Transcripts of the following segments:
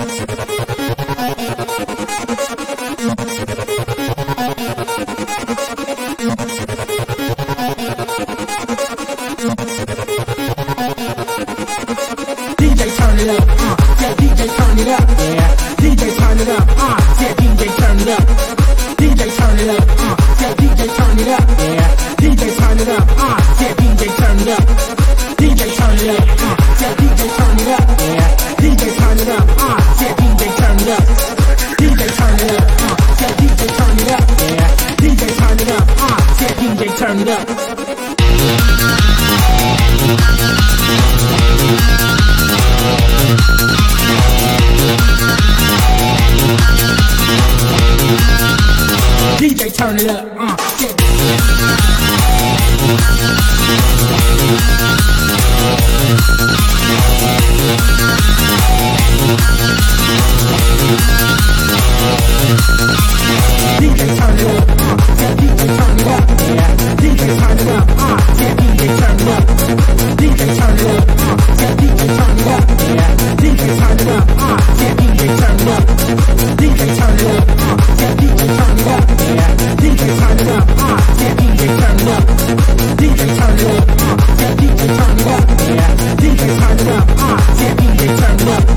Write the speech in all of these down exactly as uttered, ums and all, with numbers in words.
it up, uh, yeah, D J turn it up, yeah, D J turn it up, uh, yeah, D J turn it up, D J turn it up, uh, yeah, D J turn it up, yeah, D J turn it up, uh, yeah, D J turn it up, D J turn it up, uh, yeah, D J turn it up, yeah, D J turn it up, uh, yeah, D J turn it up, D J turn it up, uh, yeah, D J turn it up, yeah, D J turn it up, uh, yeah, D J turn it up. D J turn it up, uh, yeah. D J turn it up, uh, yeah, D J turn it up, yeah. D J turn it up, uh, yeah, D J turn it up. D J turn it up, uh, yeah, D J turn it up, yeah. D J turn it up, uh, yeah, D J turn it up. D J turn it up, uh, yeah, D J turn it up, yeah. D J turn it up, uh, yeah, D J turn it up. D J turn it up, uh, yeah, D J turn it up, yeah. D J turn it up, uh, yeah, D J turn it up.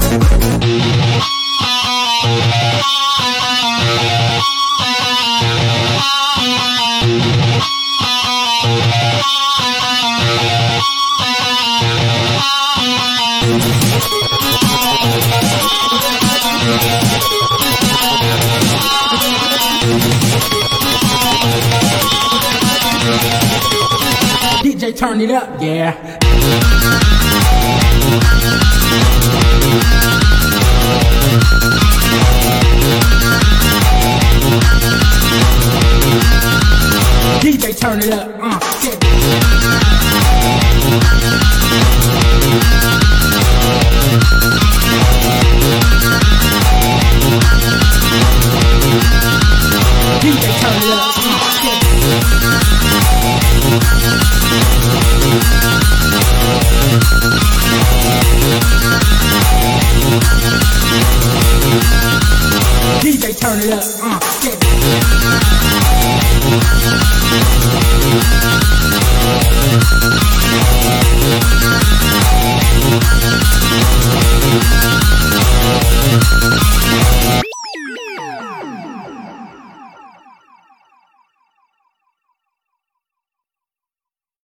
D J turn it up, yeah.